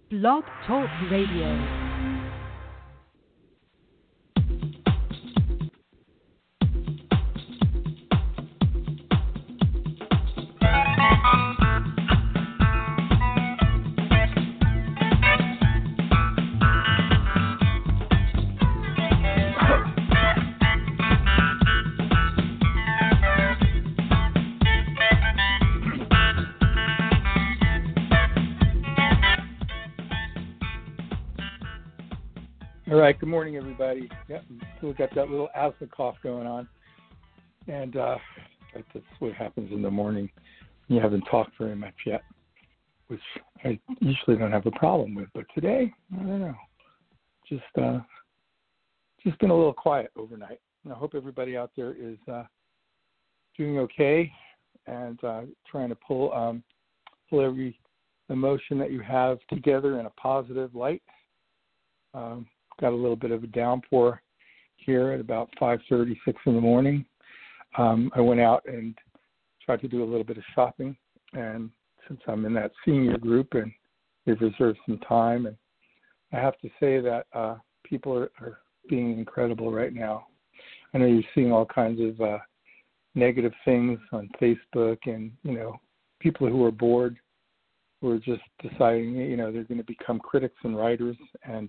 Blog Talk Radio. All right, good morning, everybody. Yeah, still got that little asthma cough going on, and that's what happens in the morning. You haven't talked very much yet, which I usually don't have a problem with, but today, I don't know, just been a little quiet overnight. And I hope everybody out there is doing okay and trying to pull every emotion that you have together in a positive light. Got a little bit of a downpour here at about 5:36 in the morning. I went out and tried to do a little bit of shopping, and since I'm in that senior group and they've reserved some time, and I have to say that people are being incredible right now. I know you're seeing all kinds of negative things on Facebook, and people who are bored, who are just deciding they're going to become critics and writers, and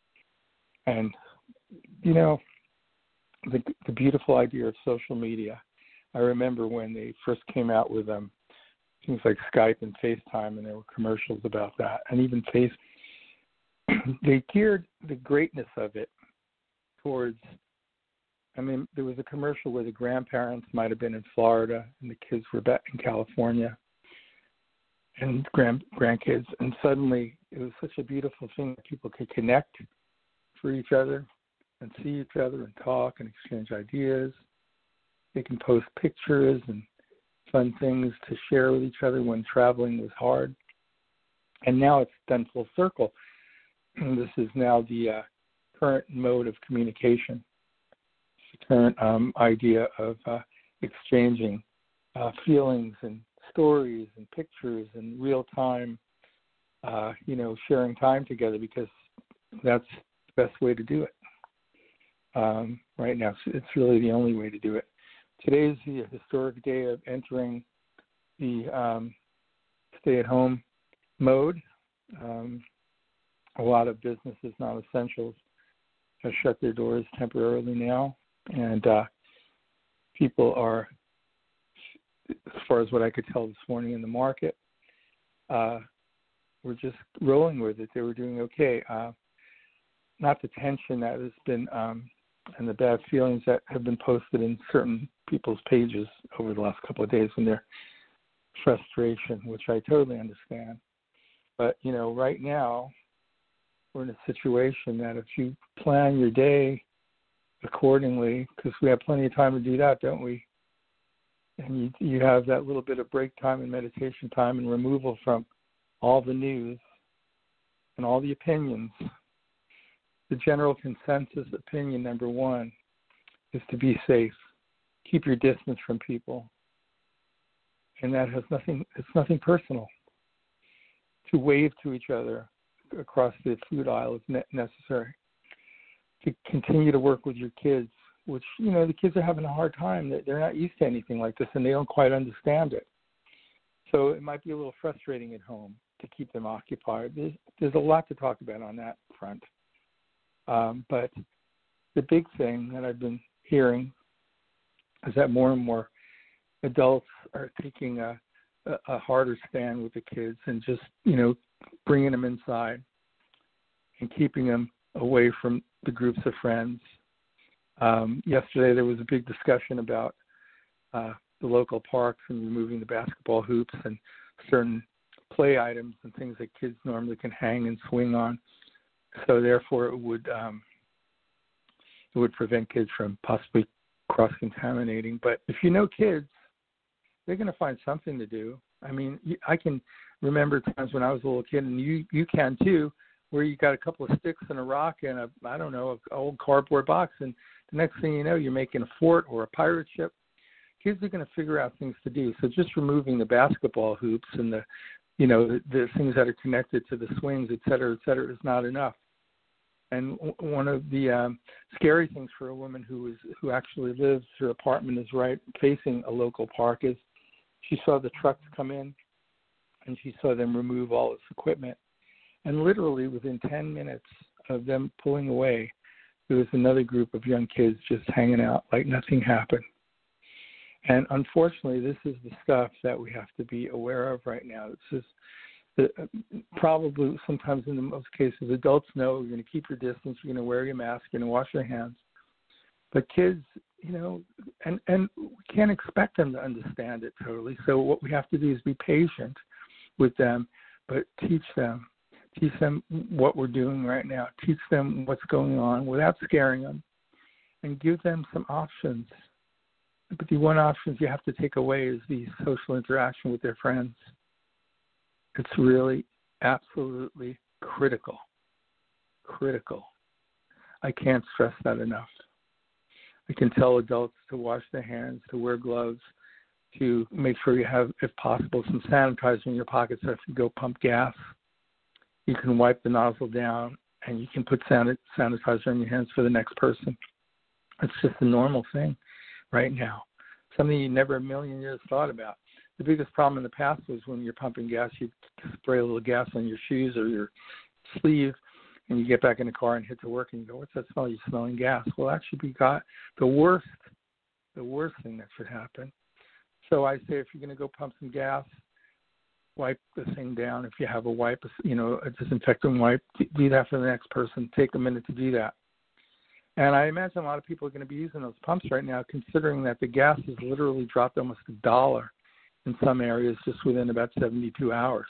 the beautiful idea of social media. I remember when they first came out with things like Skype and FaceTime, and there were commercials about that. And even they geared the greatness of it towards, there was a commercial where the grandparents might have been in Florida and the kids were back in California and grandkids. And suddenly it was such a beautiful thing that people could connect for each other and see each other and talk and exchange ideas. They can post pictures and fun things to share with each other when traveling was hard. And now it's done full circle. This is now the current mode of communication. It's the current idea of exchanging feelings and stories and pictures and real time, sharing time together, because that's best way to do it right now. It's really the only way to do it. Today is the historic day of entering the stay-at-home mode. A lot of businesses, non-essentials, have shut their doors temporarily now, and people are, as far as what I could tell this morning in the market, we're just rolling with it. They were doing okay. Not the tension that has been and the bad feelings that have been posted in certain people's pages over the last couple of days, and their frustration, which I totally understand. But, right now we're in a situation that if you plan your day accordingly, because we have plenty of time to do that, don't we? And you have that little bit of break time and meditation time and removal from all the news and all the opinions. The general consensus opinion, number one, is to be safe. Keep your distance from people. And that has it's nothing personal. To wave to each other across the food aisle is necessary. To continue to work with your kids, which, the kids are having a hard time. They're not used to anything like this, and they don't quite understand it. So it might be a little frustrating at home to keep them occupied. There's a lot to talk about on that front. But the big thing that I've been hearing is that more and more adults are taking a harder stand with the kids and just, bringing them inside and keeping them away from the groups of friends. Yesterday there was a big discussion about the local parks and removing the basketball hoops and certain play items and things that kids normally can hang and swing on. So therefore, it would prevent kids from possibly cross-contaminating. But if kids, they're going to find something to do. I can remember times when I was a little kid, and you can too, where you got a couple of sticks and a rock and an old cardboard box, and the next thing you know, you're making a fort or a pirate ship. Kids are going to figure out things to do. So just removing the basketball hoops and the things that are connected to the swings, et cetera, is not enough. And one of the scary things for a woman who actually lives, her apartment is right facing a local park, is she saw the trucks come in and she saw them remove all its equipment. And literally within 10 minutes of them pulling away, there was another group of young kids just hanging out like nothing happened. And unfortunately, this is the stuff that we have to be aware of right now. It's just probably sometimes in the most cases, adults know you're going to keep your distance, you're going to wear your mask, you're going to wash your hands. But kids, and we can't expect them to understand it totally. So what we have to do is be patient with them, but teach them what we're doing right now, teach them what's going on without scaring them, and give them some options. But the one option you have to take away is the social interaction with their friends. It's really absolutely critical. I can't stress that enough. I can tell adults to wash their hands, to wear gloves, to make sure you have, if possible, some sanitizer in your pocket so if you go pump gas, you can wipe the nozzle down and you can put sanitizer in your hands for the next person. It's just a normal thing right now, something you never a million years thought about. The biggest problem in the past was when you're pumping gas, you spray a little gas on your shoes or your sleeve, and you get back in the car and hit to work, and you go, "What's that smell? You're smelling gas." Well, actually, we got the worst thing that should happen. So I say, if you're going to go pump some gas, wipe the thing down. If you have a wipe, a disinfectant wipe, do that for the next person. Take a minute to do that. And I imagine a lot of people are going to be using those pumps right now, considering that the gas has literally dropped almost $1 in some areas just within about 72 hours.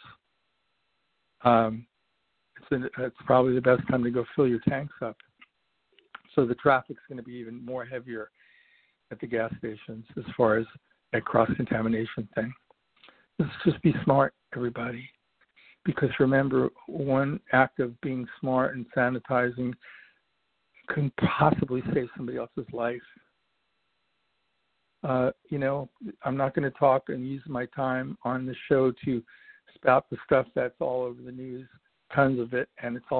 It's probably the best time to go fill your tanks up. So the traffic's going to be even more heavier at the gas stations as far as that cross-contamination thing. Let's just be smart, everybody. Because remember, one act of being smart and sanitizing can possibly save somebody else's life. I'm not going to talk and use my time on the show to spout the stuff that's all over the news, tons of it, and there's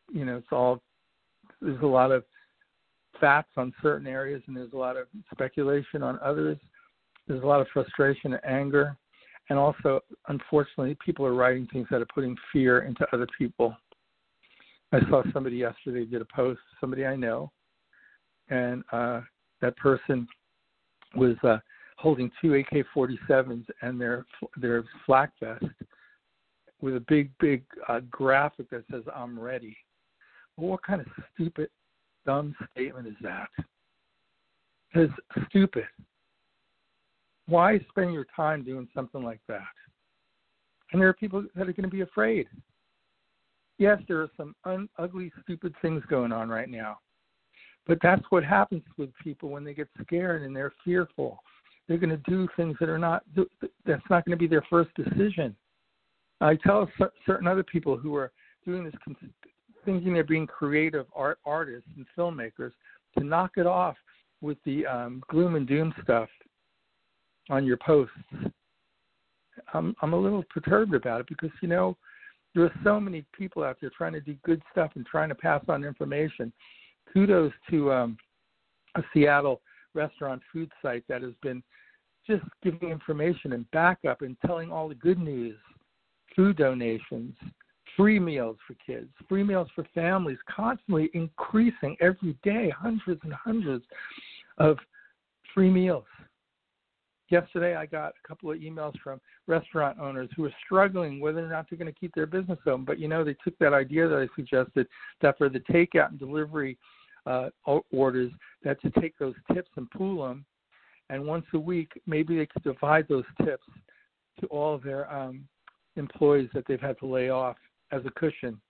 a lot of facts on certain areas and there's a lot of speculation on others. There's a lot of frustration and anger. And also, unfortunately, people are writing things that are putting fear into other people. I saw somebody yesterday did a post, somebody I know, and that person was holding 2 AK-47s and their flak vest with a big graphic that says, "I'm ready." Well, what kind of stupid, dumb statement is that? It's stupid. Why spend your time doing something like that? And there are people that are going to be afraid. Yes, there are some ugly, stupid things going on right now. But that's what happens with people when they get scared and they're fearful. They're going to do things that's not going to be their first decision. I tell certain other people who are doing this, thinking they're being creative artists and filmmakers, to knock it off with the gloom and doom stuff on your posts. I'm a little perturbed about it because, there are so many people out there trying to do good stuff and trying to pass on information. Kudos to a Seattle restaurant food site that has been just giving information and backup and telling all the good news, food donations, free meals for kids, free meals for families, constantly increasing every day, hundreds and hundreds of free meals. Yesterday, I got a couple of emails from restaurant owners who are struggling whether or not they're going to keep their business open. But, they took that idea that I suggested, that for the takeout and delivery orders, that to take those tips and pool them. And once a week, maybe they could divide those tips to all of their employees that they've had to lay off as a cushion.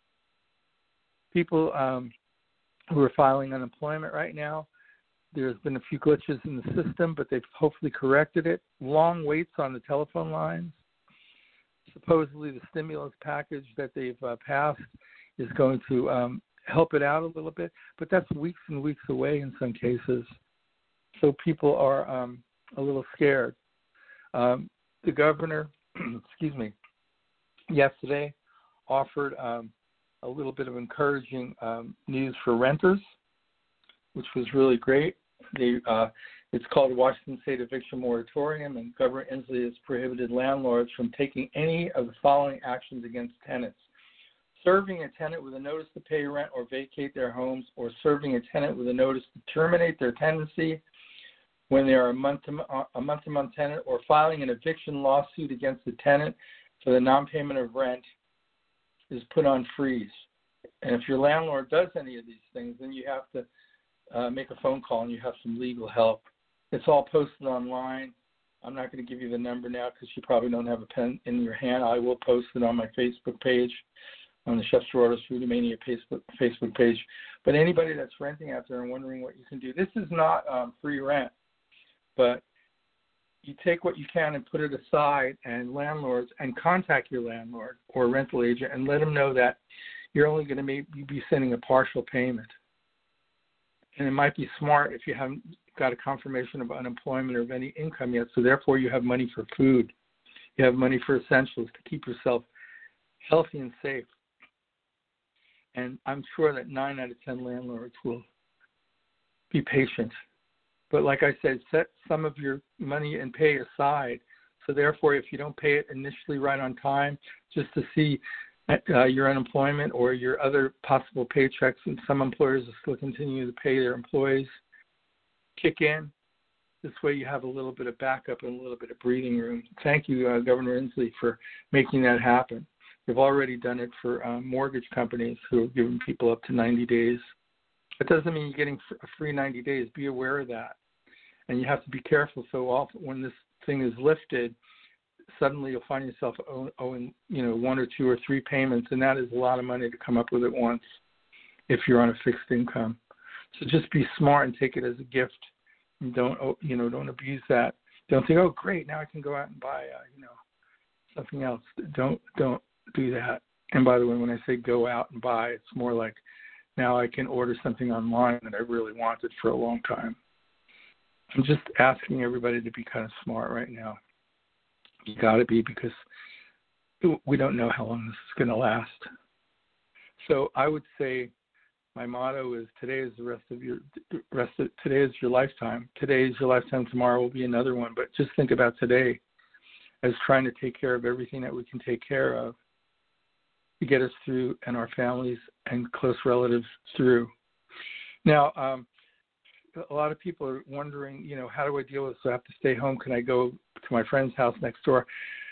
People who are filing unemployment right now, there's been a few glitches in the system, but they've hopefully corrected it. Long waits on the telephone lines. Supposedly the stimulus package that they've passed is going to help it out a little bit, but that's weeks and weeks away in some cases. So people are a little scared. The governor, yesterday offered a little bit of encouraging news for renters, which was really great. It's called Washington State Eviction Moratorium, and Governor Inslee has prohibited landlords from taking any of the following actions against tenants: serving a tenant with a notice to pay rent or vacate their homes, or serving a tenant with a notice to terminate their tenancy when they are a month-to-month tenant, or filing an eviction lawsuit against the tenant for the non-payment of rent is put on freeze. And if your landlord does any of these things, then you have to make a phone call and you have some legal help. It's all posted online. I'm not going to give you the number now because you probably don't have a pen in your hand. I will post it on my Facebook page, on the Chefs Gerardo's Foodie Mania Facebook page. But anybody that's renting out there and wondering what you can do, this is not free rent, but you take what you can and put it aside, and landlords, and contact your landlord or rental agent and let them know that you're only going to maybe be sending a partial payment. And it might be smart if you haven't got a confirmation of unemployment or of any income yet, so therefore you have money for food. You have money for essentials to keep yourself healthy and safe. And I'm sure that 9 out of 10 landlords will be patient. But like I said, set some of your money and pay aside. So therefore, if you don't pay it initially right on time, just to see your unemployment or your other possible paychecks, and some employers will still continue to pay their employees, kick in. This way you have a little bit of backup and a little bit of breathing room. Thank you, Governor Inslee, for making that happen. They've already done it for mortgage companies who have given people up to 90 days. It doesn't mean you're getting a free 90 days. Be aware of that. And you have to be careful. So often when this thing is lifted, suddenly you'll find yourself owing, 1 or 2 or 3 payments, and that is a lot of money to come up with at once if you're on a fixed income. So just be smart and take it as a gift. And don't abuse that. Don't think, oh, great, now I can go out and buy, something else. Don't do that. And by the way, when I say go out and buy, it's more like now I can order something online that I really wanted for a long time. I'm just asking everybody to be kind of smart right now. You got to be, because we don't know how long this is going to last. So I would say my motto is today is today is your lifetime. Today is your lifetime. Tomorrow will be another one. But just think about today as trying to take care of everything that we can take care of to get us through, and our families and close relatives through. Now, a lot of people are wondering, how do I deal with this? Do I have to stay home? Can I go to my friend's house next door?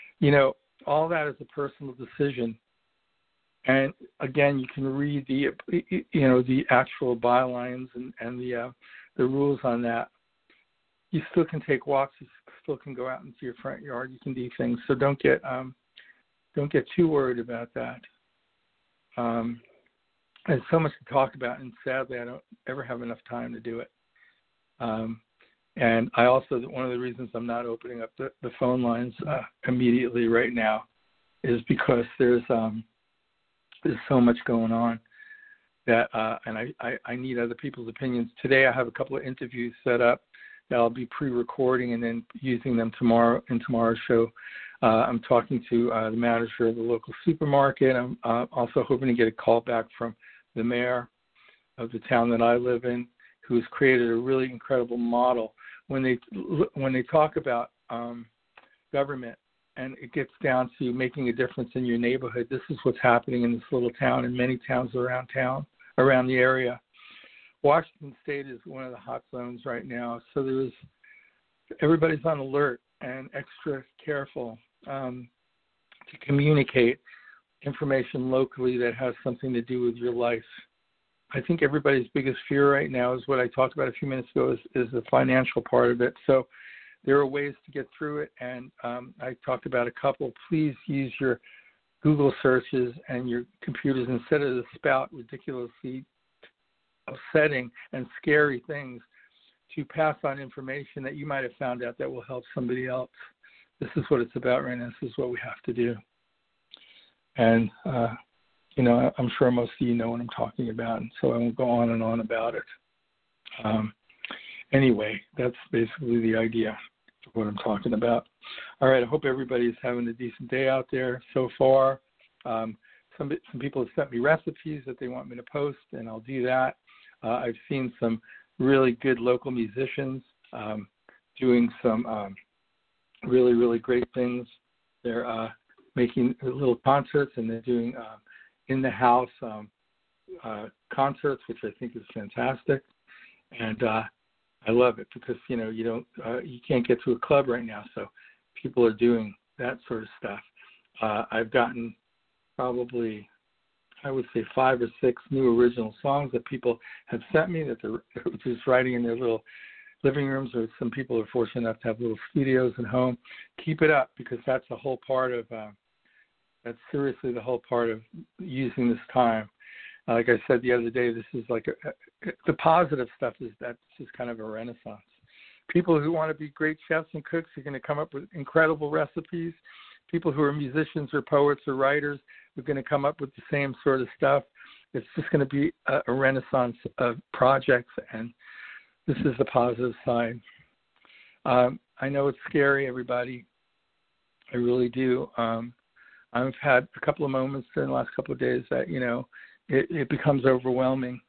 All that is a personal decision. And again, you can read the actual bylines and the rules on that. You still can take walks. You still can go out into your front yard. You can do things. So don't get too worried about that. There's so much to talk about, and sadly, I don't ever have enough time to do it. And I also, one of the reasons I'm not opening up the phone lines immediately right now is because there's so much going on that, and I need other people's opinions. Today I have a couple of interviews set up that I'll be pre-recording and then using them tomorrow in tomorrow's show. I'm talking to the manager of the local supermarket. I'm also hoping to get a call back from the mayor of the town that I live in, who has created a really incredible model. When they talk about government and it gets down to making a difference in your neighborhood, this is what's happening in this little town and many towns around the area. Washington State is one of the hot zones right now, so everybody's on alert and extra careful to communicate information locally that has something to do with your life. I think everybody's biggest fear right now is what I talked about a few minutes ago is the financial part of it. So there are ways to get through it, and I talked about a couple. Please use your Google searches and your computers instead of to spout ridiculously upsetting and scary things, to pass on information that you might have found out that will help somebody else. This is what it's about right now. This is what we have to do. And, I'm sure most of you know what I'm talking about, and so I won't go on and on about it. Anyway, that's basically the idea of what I'm talking about. All right, I hope everybody's having a decent day out there so far. Some people have sent me recipes that they want me to post, and I'll do that. I've seen some really good local musicians doing some really, really great things. They're making little concerts, and they're doing in-the-house concerts, which I think is fantastic. And I love it because, you can't get to a club right now, so people are doing that sort of stuff. I've gotten probably, I would say, 5 or 6 new original songs that people have sent me that they're just writing in their little living rooms, or some people are fortunate enough to have little studios at home. Keep it up, because that's the whole part of, that's seriously the whole part of using this time. Like I said the other day, this is like the positive stuff is that's just kind of a renaissance. People who want to be great chefs and cooks are going to come up with incredible recipes. People who are musicians or poets or writers are going to come up with the same sort of stuff. It's just going to be a renaissance of projects, and this is the positive side. I know it's scary, everybody. I really do. I've had a couple of moments during the last couple of days that, it becomes overwhelming.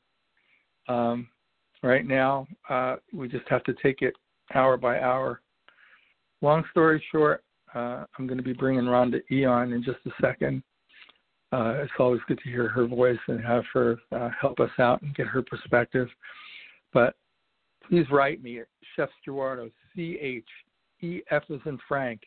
Right now, we just have to take it hour by hour. Long story short, I'm going to be bringing Rhonda E. on in just a second. It's always good to hear her voice and have her help us out and get her perspective. But please write me at Chef Stuarto, CHEF as in Frank,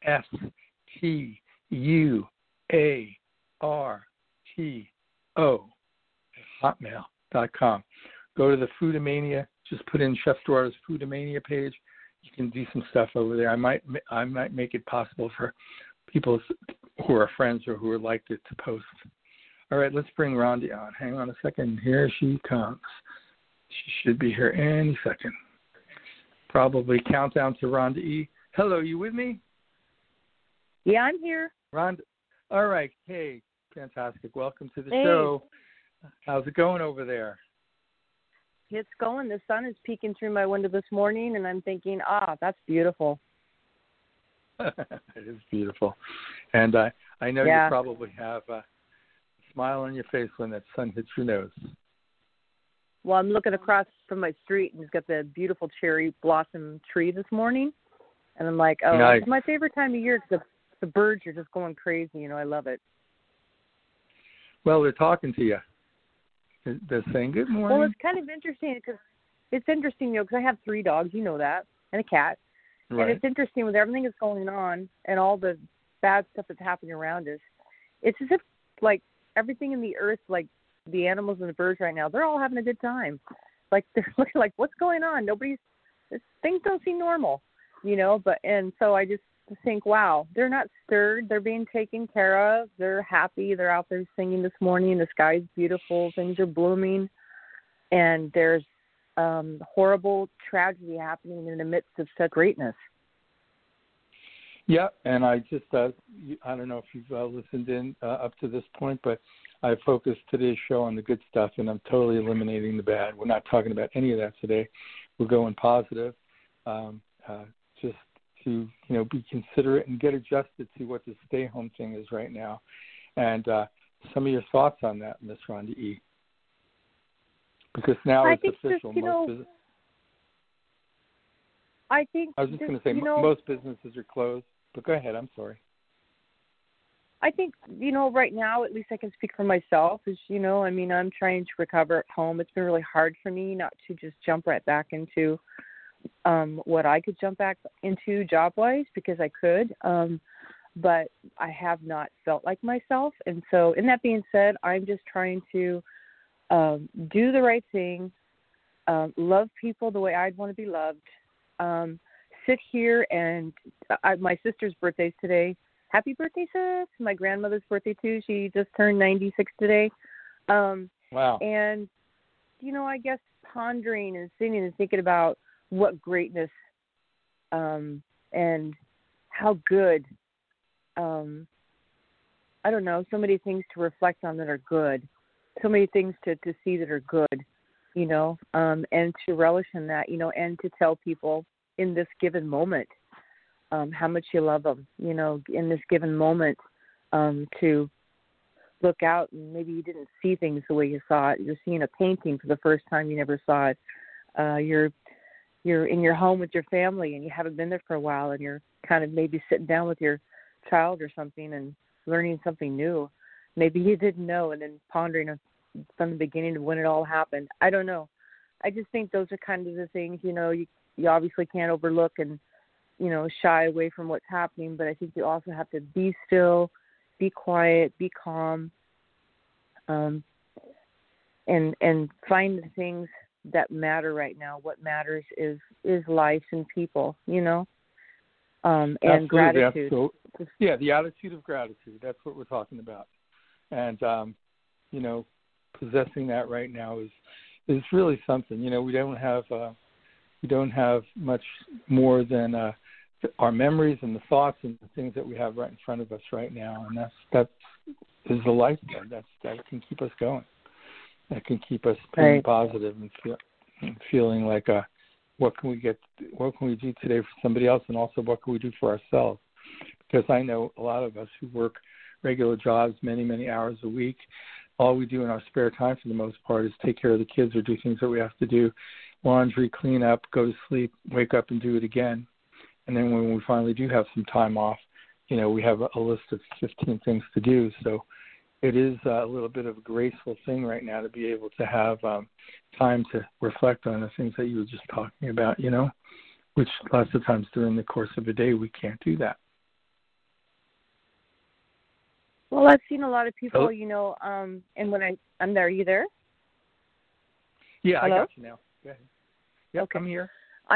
STUARTO @hotmail.com. Go to the Foodamania. Just put in Chef Stuarto's Foodamania page. You can do some stuff over there. I might make it possible for people who are friends or who would like it to post. All right, let's bring Rhonda on. Hang on a second. Here she comes. She should be here any second. Probably countdown to Rhonda E. Hello, you with me? Yeah, I'm here. Rhonda. All right. Hey, fantastic. Welcome to the show. How's it going over there? It's going. The sun is peeking through my window this morning, and I'm thinking, that's beautiful. It is beautiful. And I know you probably have a smile on your face when that sun hits your nose. Well, I'm looking across from my street, and it's got the beautiful cherry blossom tree this morning. And I'm like, nice. It's my favorite time of year because the birds are just going crazy. I love it. Well, they're talking to you. They're saying good morning. Well, it's kind of interesting because I have 3 dogs, you know that, and a cat. Right. And it's interesting with everything that's going on and all the bad stuff that's happening around us. It's as if, like, everything in the earth, like the animals and the birds right now, they're all having a good time. Like, they're looking like, what's going on? Things don't seem normal, and so I just think, wow, they're not stirred. They're being taken care of. They're happy. They're out there singing this morning. The sky's beautiful. Things are blooming. And there's horrible tragedy happening in the midst of such greatness. Yeah, and I just, I don't know if you've listened in up to this point, but I focused today's show on the good stuff, and I'm totally eliminating the bad. We're not talking about any of that today. We're going positive, just to, be considerate and get adjusted to what the stay-home thing is right now. And some of your thoughts on that, Miss Rhonda E. Because now it's official. I was just going to say, most businesses are closed. But go ahead. I'm sorry. I think, right now, at least I can speak for myself, I'm trying to recover at home. It's been really hard for me not to just jump right back into what I could jump back into job-wise, because I could, but I have not felt like myself. And so, in that being said, I'm just trying to do the right thing, love people the way I'd want to be loved, sit here and my sister's birthday's today. Happy birthday, sis. My grandmother's birthday, too. She just turned 96 today. Wow. And, I guess pondering and sitting and thinking about what greatness and how good, I don't know, so many things to reflect on that are good, so many things to see that are good, and to relish in that, and to tell people in this given moment how much you love them, in this given moment, to look out and maybe you didn't see things the way you saw it. You're seeing a painting for the first time you never saw it. You're in your home with your family and you haven't been there for a while, and you're kind of maybe sitting down with your child or something and learning something new. Maybe you didn't know, and then pondering from the beginning of when it all happened. I don't know. I just think those are kind of the things, you obviously can't overlook and, shy away from what's happening, but I think you also have to be still, be quiet, be calm, and find the things that matter right now. What matters is life and people, and Absolutely, gratitude. Yeah, the attitude of gratitude. That's what we're talking about. And, possessing that right now is really something. We don't have much more than our memories and the thoughts and the things that we have right in front of us right now. And that is the lifeblood. That can keep us going. That can keep us being positive and feeling like what can we do today for somebody else, and also what can we do for ourselves? Because I know a lot of us who work regular jobs many, many hours a week, all we do in our spare time for the most part is take care of the kids or do things that we have to do, laundry, clean up, go to sleep, wake up and do it again. And then when we finally do have some time off, we have a list of 15 things to do. So it is a little bit of a graceful thing right now to be able to have time to reflect on the things that you were just talking about, which lots of times during the course of a day we can't do that. Well, I've seen a lot of people, and when I'm there, are you there? Yeah, Hello? I got you now. Go ahead. Yep, okay. I'm here.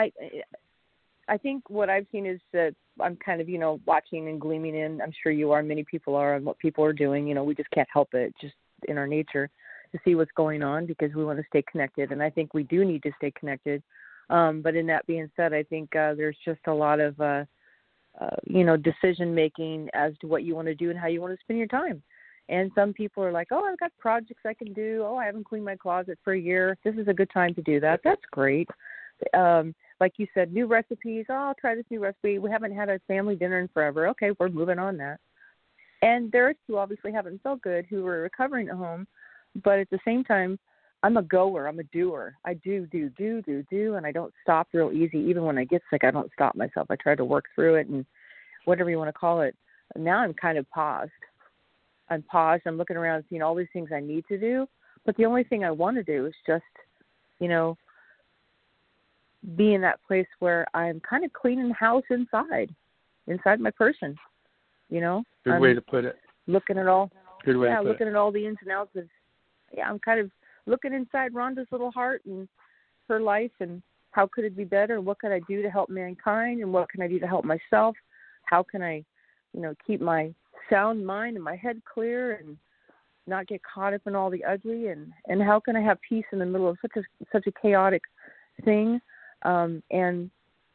I think what I've seen is that I'm kind of, watching and gleaming in. I'm sure you are, many people are, on what people are doing. We just can't help it, just in our nature, to see what's going on because we want to stay connected. And I think we do need to stay connected. But in that being said, I think there's just a lot of, decision making as to what you want to do and how you want to spend your time. And some people are like, I've got projects I can do. I haven't cleaned my closet for a year. This is a good time to do that. That's great. Like you said, new recipes. I'll try this new recipe. We haven't had a family dinner in forever. Okay, we're moving on that. And there's who obviously haven't felt good, who are recovering at home. But at the same time, I'm a goer. I'm a doer. I do, and I don't stop real easy. Even when I get sick, I don't stop myself. I try to work through it and whatever you want to call it. Now I'm kind of paused. I'm paused. I'm looking around, seeing all these things I need to do. But the only thing I want to do is just, be in that place where I'm kind of cleaning the house inside my person, Good way to put it. Looking at all. Good way to put looking at all the ins and outs of, I'm kind of looking inside Rhonda's little heart and her life and how could it be better? What could I do to help mankind? And what can I do to help myself? How can I, keep my sound mind and my head clear and not get caught up in all the ugly? And how can I have peace in the middle of such a chaotic thing? And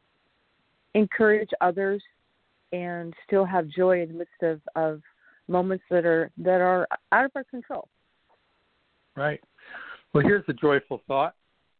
encourage others and still have joy in the midst of moments that are out of our control. Right. Well, here's a joyful thought.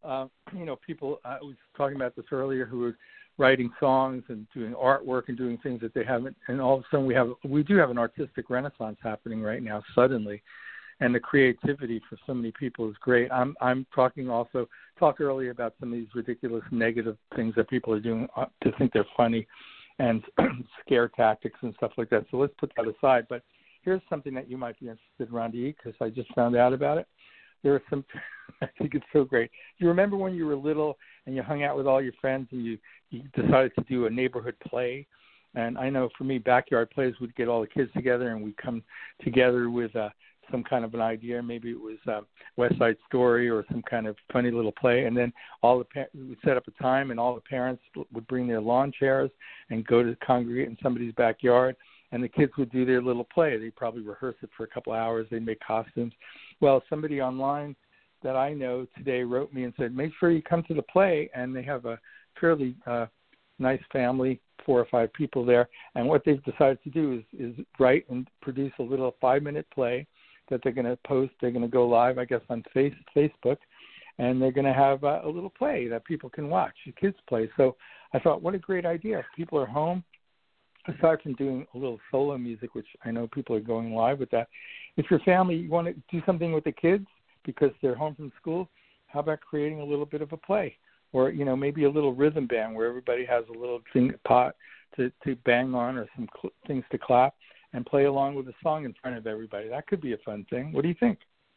People, I was talking about this earlier, who are writing songs and doing artwork and doing things that they haven't, and all of a sudden we do have an artistic renaissance happening right now suddenly, and the creativity for so many people is great. I'm talking earlier about some of these ridiculous negative things that people are doing to think they're funny, and scare tactics and stuff like that. So let's put that aside. But here's something that you might be interested in, Rhonda, because I just found out about it. There are some, I think it's so great. You remember when you were little and you hung out with all your friends and you decided to do a neighborhood play? And I know for me, backyard plays, we'd get all the kids together and we'd come together with some kind of an idea. Maybe it was West Side Story or some kind of funny little play. And then we'd set up a time and all the parents would bring their lawn chairs and go to congregate in somebody's backyard. And the kids would do their little play. They'd probably rehearse it for a couple of hours. They'd make costumes. Well, somebody online that I know today wrote me and said, make sure you come to the play. And they have a fairly nice family, 4 or 5 people there. And what they've decided to do is write and produce a little 5-minute play that they're going to post. They're going to go live, I guess, on Facebook. And they're going to have a little play that people can watch, a kids play. So I thought, what a great idea. If people are home, aside from doing a little solo music, which I know people are going live with that, if your family, you want to do something with the kids because they're home from school, how about creating a little bit of a play? Or, maybe a little rhythm band where everybody has a little pot to bang on or some things to clap and play along with a song in front of everybody. That could be a fun thing. What do you think?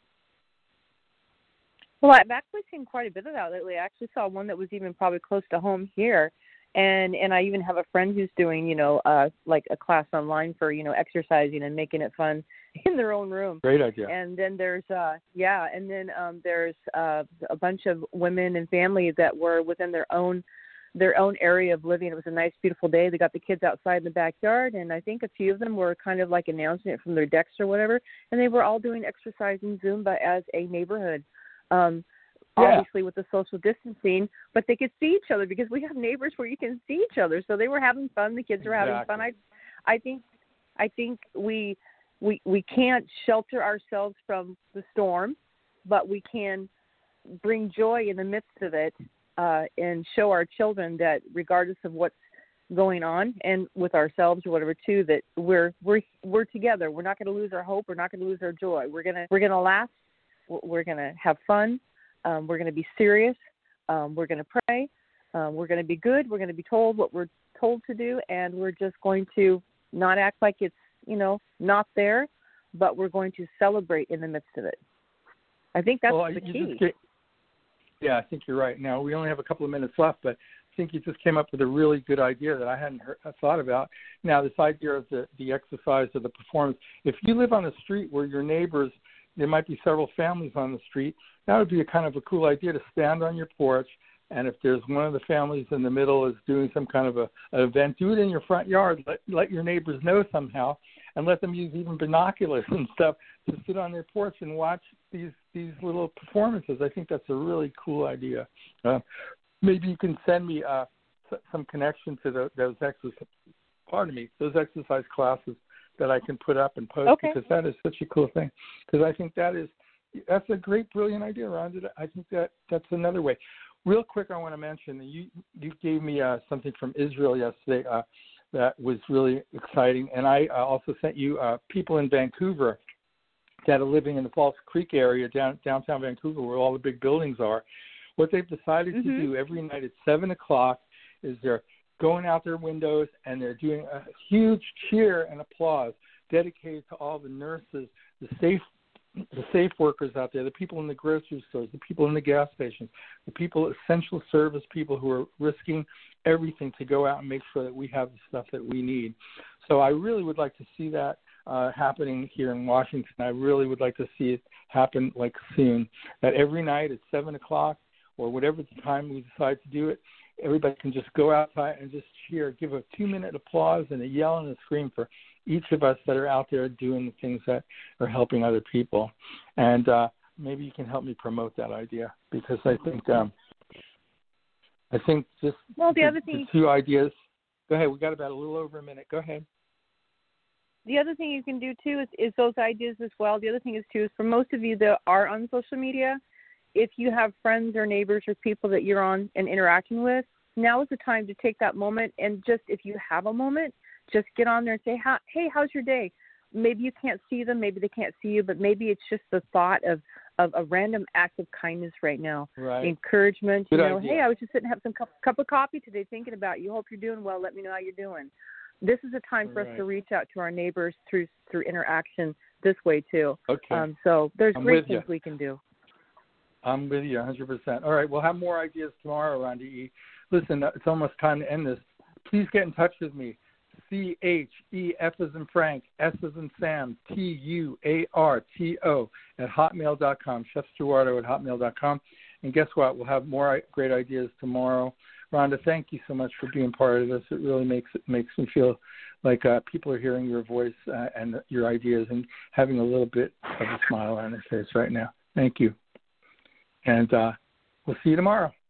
Well, I've actually seen quite a bit of that lately. I actually saw one that was even probably close to home here. And I even have a friend who's doing, like a class online for, exercising and making it fun in their own room. Great idea. And then there's, there's a bunch of women and families that were within their own area of living. It was a nice, beautiful day. They got the kids outside in the backyard, and I think a few of them were kind of like announcing it from their decks or whatever. And they were all doing exercising Zumba as a neighborhood. Obviously with the social distancing, but they could see each other because we have neighbors where you can see each other. So they were having fun. The kids were having fun. I think we can't shelter ourselves from the storm, but we can bring joy in the midst of it, and show our children that regardless of what's going on and with ourselves or whatever too, that we're together. We're not going to lose our hope. We're not going to lose our joy. We're going to laugh. We're going to have fun. We're going to be serious. We're going to pray. We're going to be good. We're going to be told what we're told to do, and we're just going to not act like it's, not there, but we're going to celebrate in the midst of it. I think that's the key. I think you're right. Now, we only have a couple of minutes left, but I think you just came up with a really good idea that I hadn't thought about. Now, this idea of the exercise or the performance, if you live on a street where your neighbors, there might be several families on the street, that would be a kind of a cool idea to stand on your porch, and if there's one of the families in the middle is doing some kind of an event, do it in your front yard. Let your neighbors know somehow, and let them use even binoculars and stuff to sit on their porch and watch these little performances. I think that's a really cool idea. Maybe you can send me some connection to those exercise classes that I can put up and post, because that is such a cool thing. Because I think that's a great, brilliant idea, Rhonda. I think that's another way. Real quick, I want to mention that you gave me something from Israel yesterday that was really exciting, and I also sent you people in Vancouver that are living in the Falls Creek area, downtown Vancouver, where all the big buildings are. What they've decided to do every night at 7 o'clock is they're going out their windows and they're doing a huge cheer and applause dedicated to all the nurses, the safe workers out there, the people in the grocery stores, the people in the gas stations, the people, essential service people who are risking everything to go out and make sure that we have the stuff that we need. So I really would like to see that happening here in Washington. I really would like to see it happen soon, that every night at 7 o'clock or whatever the time we decide to do it, everybody can just go outside and just cheer, give a 2-minute applause and a yell and a scream for each of us that are out there doing the things that are helping other people. And maybe you can help me promote that idea, because I think just the other thing, the two ideas. Go ahead. We got about a little over a minute. Go ahead. The other thing you can do too is those ideas as well. The other thing is for most of you that are on social media, if you have friends or neighbors or people that you're on and interacting with, now is the time to take that moment and just, if you have a moment, just get on there and say, hey, how's your day? Maybe you can't see them, maybe they can't see you, but maybe it's just the thought of a random act of kindness right now. Right. Encouragement. Good idea. Hey, I was just sitting having some cup of coffee today thinking about you. Hope you're doing well. Let me know how you're doing. This is a time for us to reach out to our neighbors through interaction this way too. Okay. So there's great things we can do. I'm with you 100%. All right, we'll have more ideas tomorrow, Rhonda E. Listen, it's almost time to end this. Please get in touch with me. CHEF as in Frank, S as in Sam, TUARTO @hotmail.com, chefstuardo@hotmail.com. And guess what? We'll have more great ideas tomorrow. Rhonda, thank you so much for being part of this. It really makes me feel like people are hearing your voice and your ideas and having a little bit of a smile on their face right now. Thank you. And we'll see you tomorrow.